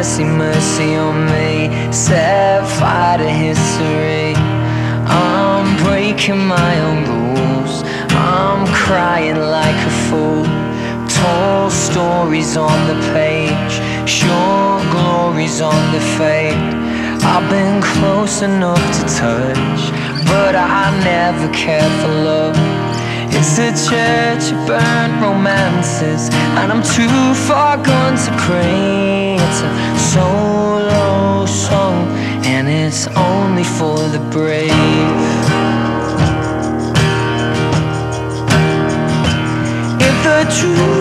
mercy, mercy on me. Set fire to history. I'm breaking my own rules. I'm crying like a fool. Tall stories on the page, short glories on the fade. I've been close enough to touch, but I never cared for love. It's a church of burnt romances, and I'm too far gone to pray. It's a solo song, and it's only for the brave. If the truth